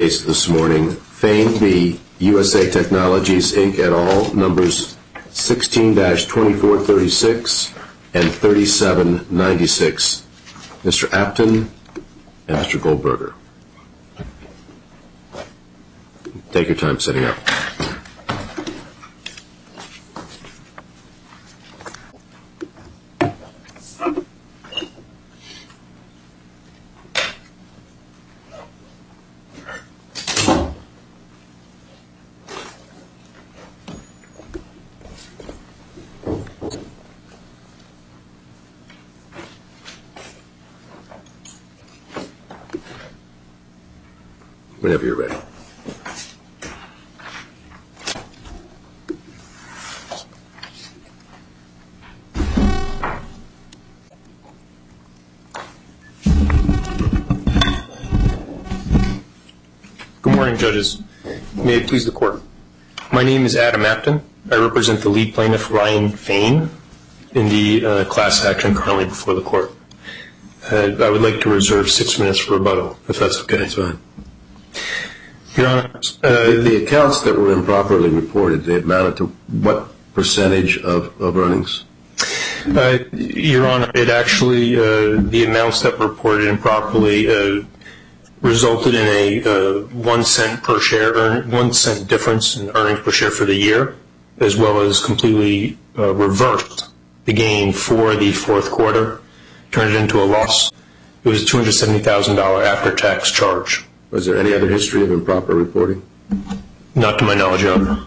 Case this morning, Fain v. USA Technologies, Inc. et al., numbers 16-2436 and 3796. Mr. Apton and Mr. Goldberger. Take your time setting up. Whenever you're ready. Good morning, judges. May it please the court. My name is Adam Apton. I represent the lead plaintiff, Ryan Fain, in the class action currently before the court. I would like to reserve 6 minutes for rebuttal, if that's okay. That's fine. Your Honor, the accounts that were improperly reported, they amounted to what percentage of earnings? Your Honor, it actually, the amounts that were reported improperly resulted in a 1 cent per share, 1 cent difference in earnings per share for the year, as well as completely reversed the gain for the fourth quarter, turned it into a loss. It was a $270,000 after-tax charge. Was there any other history of improper reporting? Not to my knowledge, Your Honor.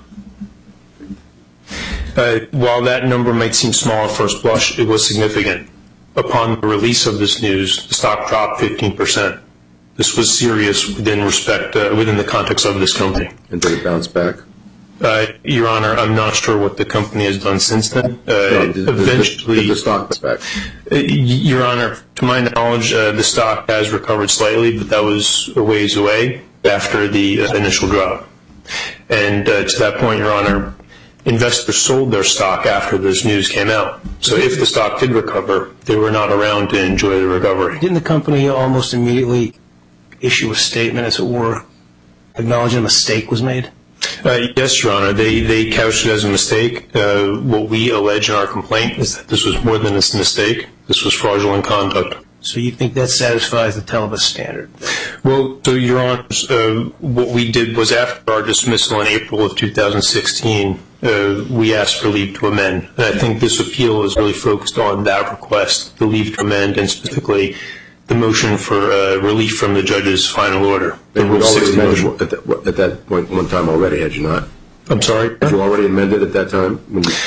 While that number might seem small at first blush, it was significant. Upon the release of this news, the stock dropped 15%. This was serious within the context of this company. And did it bounce back? Your Honor, I'm not sure what the company has done since then. Eventually, did the stock bounce back? Your Honor, to my knowledge, the stock has recovered slightly, but that was a ways away after the initial drop. And to that point, Your Honor, investors sold their stock after this news came out. So if the stock did recover, they were not around to enjoy the recovery. Didn't the company almost immediately issue a statement, as it were, acknowledging a mistake was made? Yes, Your Honor. They couched it as a mistake. What we allege in our complaint is that this was more than a mistake. This was fraudulent conduct. So you think that satisfies the Telebus standard? Well, so Your Honor, what we did was after our dismissal in April of 2016, we asked for leave to amend. And I think this appeal is really focused on that request, the leave to amend, and specifically the motion for relief from the judge's final order. And you already amended at that point one time already, had you not? I'm sorry? Had you already amended at that time?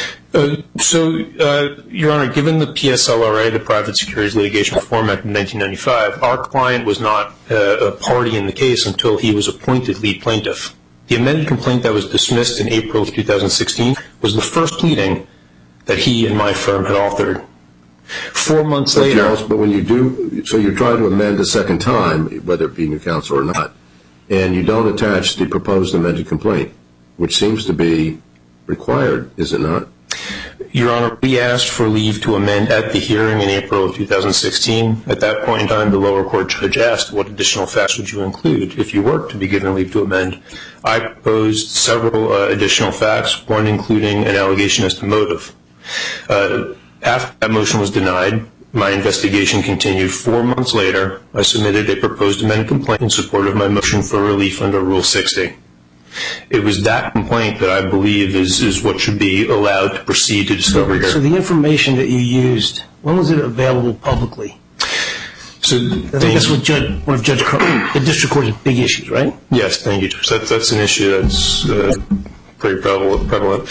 Your Honor, given the PSLRA, the Private Securities Litigation Reform Act of 1995, our client was not a party in the case until he was appointed lead plaintiff. The amended complaint that was dismissed in April of 2016 was the first pleading that he and my firm had authored. 4 months later... But when you do, so you're trying to amend a second time, whether it be new counsel or not, and you don't attach the proposed amended complaint, which seems to be required, is it not? Your Honor, we asked for leave to amend at the hearing in April of 2016. At that point in time, the lower court judge asked, what additional facts would you include if you were to be given leave to amend? I proposed several additional facts, one including an allegation as to motive. After that motion was denied, my investigation continued. 4 months later, I submitted a proposed amended complaint in support of my motion for relief under Rule 60. It was that complaint that I believe is what should be allowed to proceed to discovery here. So the information that you used, when was it available publicly? So I think that's one of the district court's big issues, right? Yes, thank you, Judge. That's an issue that's pretty prevalent.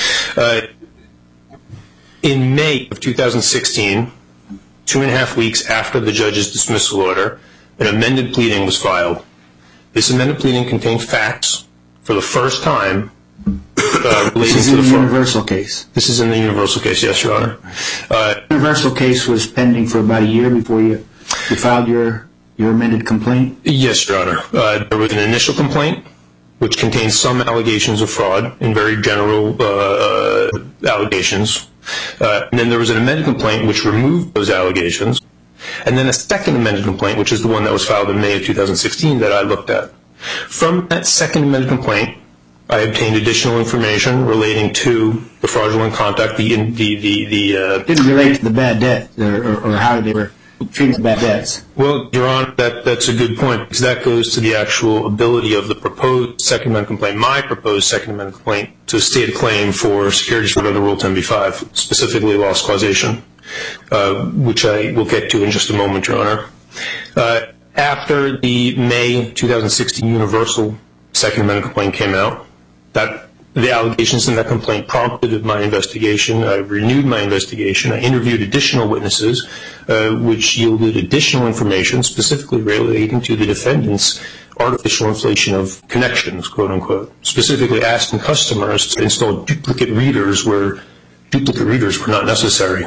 In May of 2016, 2.5 weeks after the judge's dismissal order, an amended pleading was filed. This amended pleading contained facts for the first time relating to the firm. This is in the Universal case? This is in the Universal case, yes, Your Honor. The Universal case was pending for about a year before you filed your amended complaint? Yes, Your Honor. There was an initial complaint, which contained some allegations of fraud and very general allegations. And then there was an amended complaint which removed those allegations. And then a second amended complaint, which is the one that was filed in May of 2016 that I looked at. From that second amended complaint, I obtained additional information relating to the fraudulent conduct, Didn't relate to the bad debt or how they were treating the bad debts. Well, Your Honor, that's a good point, because that goes to the actual ability of the proposed second amendment complaint, my proposed second amendment complaint, to state a claim for securities fraud under Rule 10b-5, specifically loss causation, which I will get to in just a moment, Your Honor. After the May 2016 Universal second amendment complaint came out, the allegations in that complaint prompted my investigation. I renewed my investigation. I interviewed additional witnesses, which yielded additional information, specifically relating to the defendant's artificial inflation of connections, quote unquote, specifically asking customers to install duplicate readers where duplicate readers were not necessary.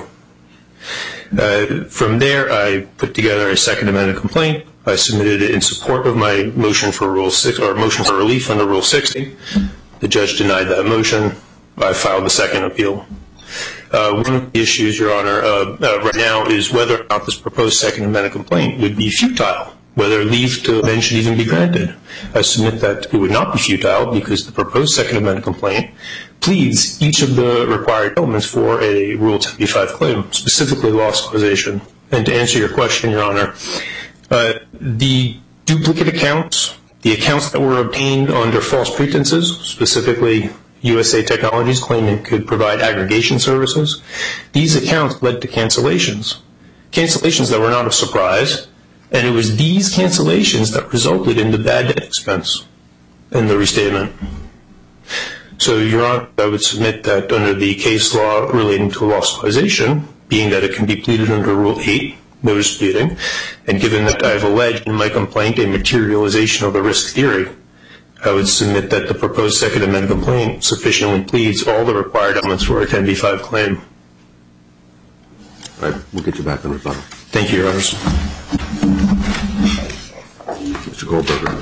From there, I put together a second amendment complaint. I submitted it in support of my motion for Rule 6, or motion for relief under Rule 60. The judge denied that motion. I filed the second appeal. One of the issues, Your Honor, right now is whether or not this proposed second amendment complaint would be futile, whether leave to amend should even be granted. I submit that it would not be futile because the proposed second amendment complaint pleads each of the required elements for a Rule 10b-5 claim, specifically loss causation. And to answer your question, Your Honor, the duplicate accounts, the accounts that were obtained under false pretenses, specifically USA Technologies claiming it could provide aggregation services, these accounts led to cancellations that were not a surprise, and it was these cancellations that resulted in the bad debt expense in the restatement. So, Your Honor, I would submit that under the case law relating to loss causation, being that it can be pleaded under Rule 8, notice pleading, and given that I have alleged in my complaint a materialization of the risk theory, I would submit that the proposed second amendment complaint sufficiently pleads all the required elements for a 10b-5 claim. All right, we'll get you back on rebuttal. Thank you, Your Honors. Mr. Goldberger.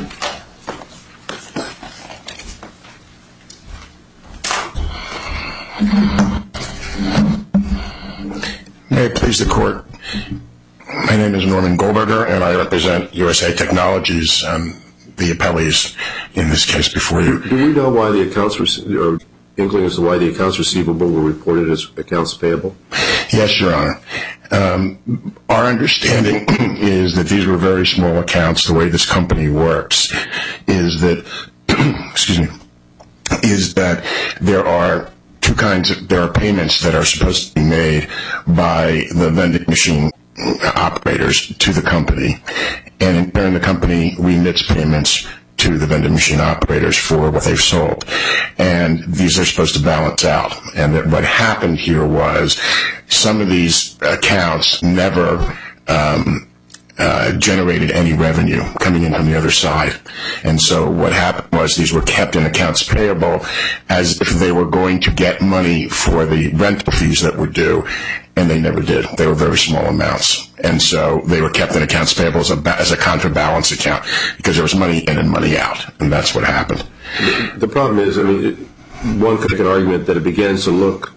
May it please the Court. My name is Norman Goldberger, and I represent USA Technologies and the appellees in this case before you. Do we know why the accounts or inkling as to why the accounts receivable were reported as accounts payable? Yes, Your Honor. Our understanding is that these were very small accounts. The way this company works is that, there are two kinds there are payments that are supposed to be made by the vending machine operators to the company, and in turn the company remits payments to the vending machine operators for what they've sold, and these are supposed to balance out. And that what happened here was some of these accounts never generated any revenue coming in on the other side, and so what happened was these were kept in accounts payable as if they were going to get money for the rental fees that were due, and they never did. They were very small amounts, and so they were kept in accounts payable as a counterbalance account because there was money in and money out, and that's what happened. The problem is, one could make an argument that it begins to look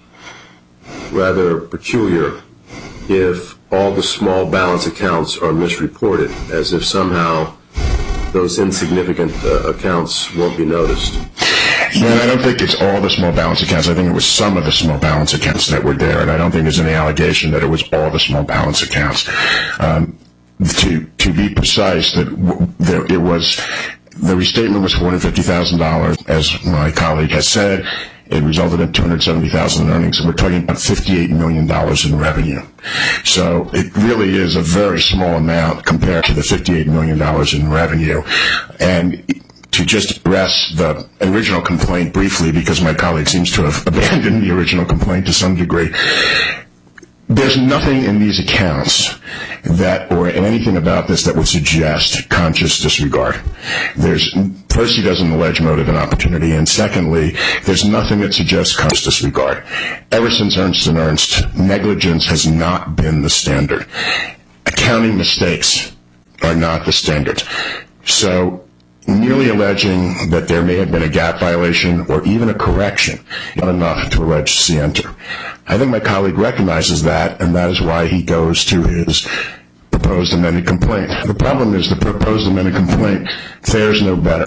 rather peculiar if all the small balance accounts are misreported, as if somehow those insignificant accounts won't be noticed. Yeah, I don't think it's all the small balance accounts. I think it was some of the small balance accounts that were there, and I don't think there's any allegation that it was all the small balance accounts. To be precise, that it was the restatement was $450,000, as my colleague has said. It resulted in $270,000 in earnings, and we're talking about $58 million in revenue. So it really is a very small amount compared to the $58 million in revenue. And to just address the original complaint briefly, because my colleague seems to have abandoned the original complaint to some degree, there's nothing in these accounts or anything about this that would suggest conscious disregard. First, he doesn't allege motive and opportunity, and secondly, there's nothing that suggests conscious disregard. Ever since Ernst & Ernst, negligence has not been the standard. Accounting mistakes are not the standard. So merely alleging that there may have been a gap violation or even a correction is not enough to allege scienter. I think my colleague recognizes that, and that is why he goes to his proposed amended complaint. The problem is the proposed amended complaint fares no better.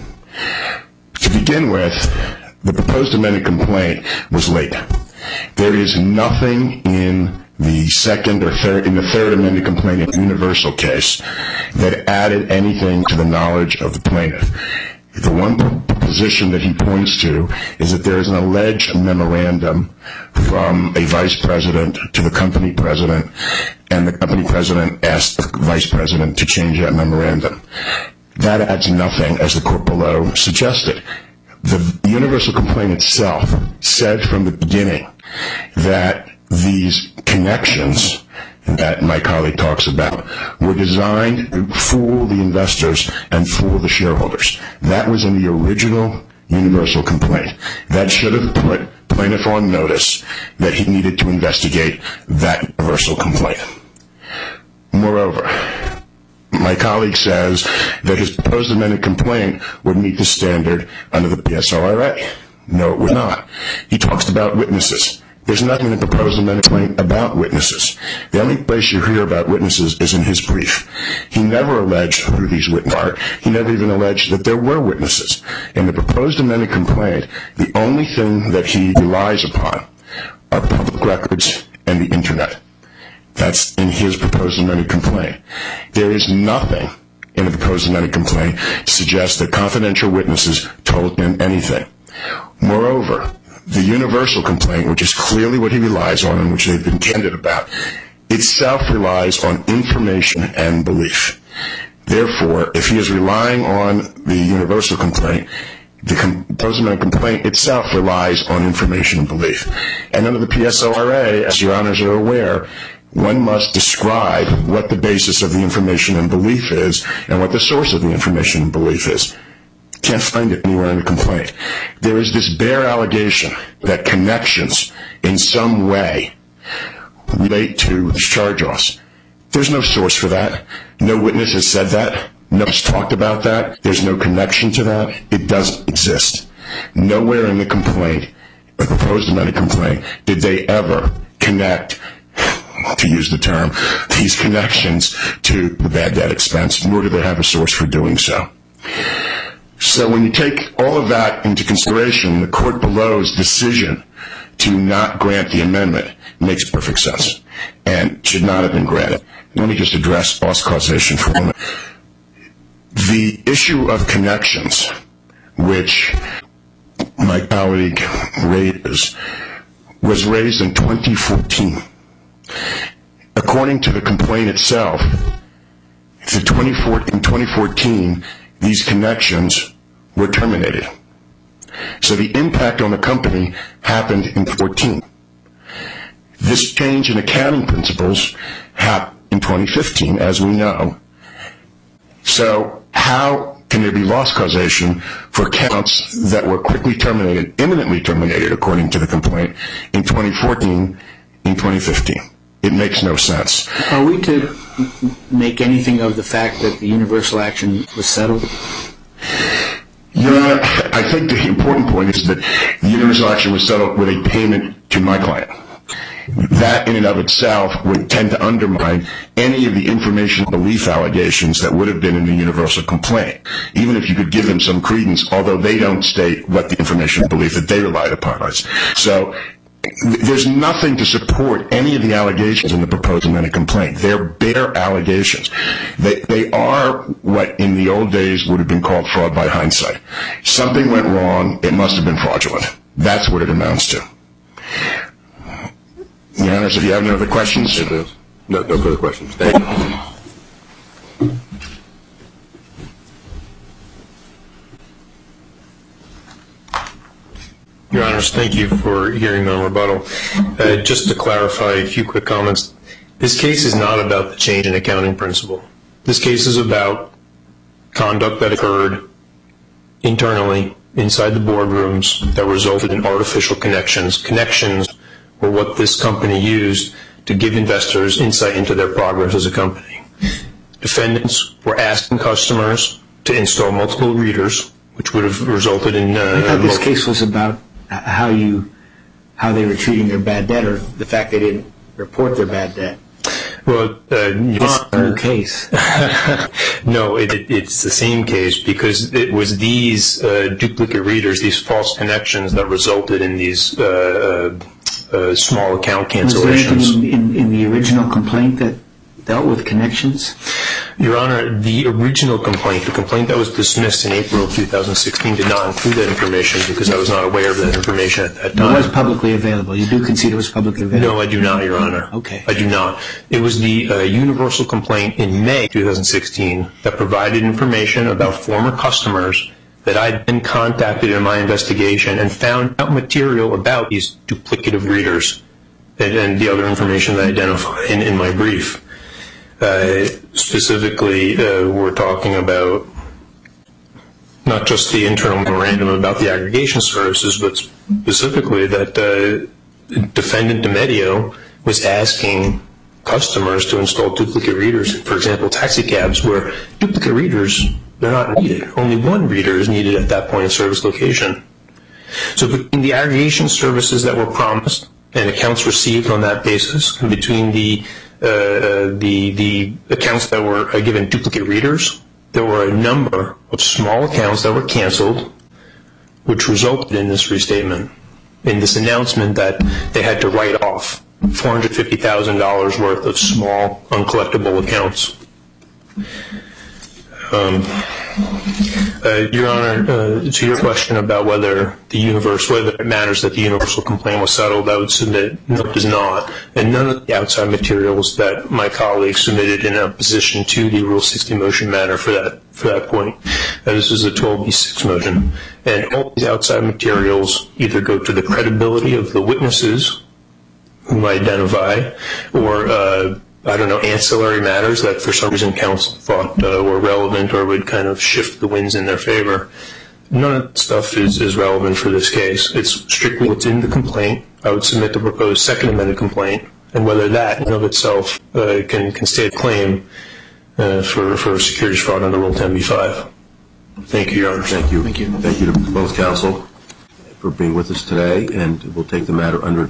To begin with, the proposed amended complaint was late. There is nothing in the third amended complaint in the Universal case that added anything to the knowledge of the plaintiff. The one position that he points to is that there is an alleged memorandum from a vice president to the company president, and the company president asked the vice president to change that memorandum. That adds nothing, as the court below suggested. The Universal complaint itself said from the beginning that these connections that my colleague talks about were designed to fool the investors and fool the shareholders. That was in the original Universal complaint. That should have put plaintiff on notice that he needed to investigate that Universal complaint. Moreover, my colleague says that his proposed amended complaint would meet the standard under the PSLRA. No, it would not. He talks about witnesses. There's nothing in the proposed amended complaint about witnesses. The only place you hear about witnesses is in his brief. He never alleged who these witnesses are. He never even alleged that there were witnesses. In the proposed amended complaint, the only thing that he relies upon are public records and the Internet. That's in his proposed amended complaint. There is nothing in the proposed amended complaint to suggest that confidential witnesses told him anything. Moreover, the Universal complaint, which is clearly what he relies on and which they've been candid about, itself relies on information and belief. Therefore, if he is relying on the Universal complaint, the proposed amended complaint itself relies on information and belief. And under the PSLRA, as your honors are aware, one must describe what the basis of the information and belief is and what the source of the information and belief is. Can't find it anywhere in the complaint. There is this bare allegation that connections in some way relate to charge-offs. There's no source for that. No witness has said that. No one's talked about that. There's no connection to that. It doesn't exist. Nowhere in the complaint, the proposed amended complaint, did they ever connect, to use the term, these connections to the bad debt expense, nor do they have a source for doing so. So when you take all of that into consideration, the court below's decision to not grant the amendment makes perfect sense and should not have been granted. Let me just address loss causation for a moment. The issue of connections, which my colleague raised, was raised in 2014. According to the complaint itself, in 2014, these connections were terminated. So the impact on the company happened in 2014. This change in accounting principles happened in 2015, as we know. So how can there be loss causation for accounts that were quickly terminated, imminently terminated, according to the complaint, in 2014, in 2015? It makes no sense. Are we to make anything of the fact that the Universal action was settled? Your Honor, I think the important point is that the Universal action was settled with a payment to my client. That in and of itself would tend to undermine any of the information belief allegations that would have been in the Universal complaint, even if you could give them some credence, although they don't state what the information belief that they relied upon was. So there's nothing to support any of the allegations in the proposed amended complaint. They're bare allegations. They are what in the old days would have been called fraud by hindsight. Something went wrong. It must have been fraudulent. That's what it amounts to. Your Honors, if you have no other questions? No further questions. Thank you. Your Honors, thank you for hearing the rebuttal. Just to clarify a few quick comments, this case is not about the change in accounting principle. This case is about conduct that occurred internally inside the boardrooms that resulted in artificial connections. Connections were what this company used to give investors insight into their progress as a company. Defendants were asking customers to install multiple readers, which would have resulted in... I thought this case was about how they were treating their bad debt, or the fact they didn't report their bad debt. Well, It's a new case. no, it's the same case because it was these duplicate readers, these false connections that resulted in these small account cancellations. Was there anything in the original complaint that dealt with connections? Your Honor, the original complaint, the complaint that was dismissed in April of 2016, did not include that information because I was not aware of that information at that time. It was publicly available. You do concede it was publicly available? No, I do not, Your Honor. Okay. I do not. It was the universal complaint in May 2016 that provided information about former customers that I'd been contacted in my investigation and found out material about these duplicative readers and the other information that I identified in my brief. Specifically, we're talking about not just the internal memorandum about the aggregation services, but specifically that Defendant DiMedio was asking customers to install duplicate readers. For example, taxi cabs where duplicate readers, they're not needed. Only one reader is needed at that point in service location. So between the aggregation services that were promised and accounts received on that basis, and between the accounts that were given duplicate readers, there were a number of small accounts that were canceled, which resulted in this restatement, in this announcement that they had to write off $450,000 worth of small, uncollectible accounts. Your Honor, to your question about whether it matters that the universal complaint was settled, I would submit no, it does not. And none of the outside materials that my colleagues submitted in opposition to the Rule 60 motion matter for that point. This is a 12B6 motion. And all these outside materials either go to the credibility of the witnesses whom I identify, or ancillary matters that for some reason counsel thought were relevant or would kind of shift the winds in their favor. None of that stuff is relevant for this case. It's strictly what's in the complaint. I would submit the proposed second amended complaint, and whether that in and of itself can state a claim for securities fraud under Rule 10b-5. Thank you, Your Honor. Thank you. Thank you to both counsel for being with us today, and we'll take the matter under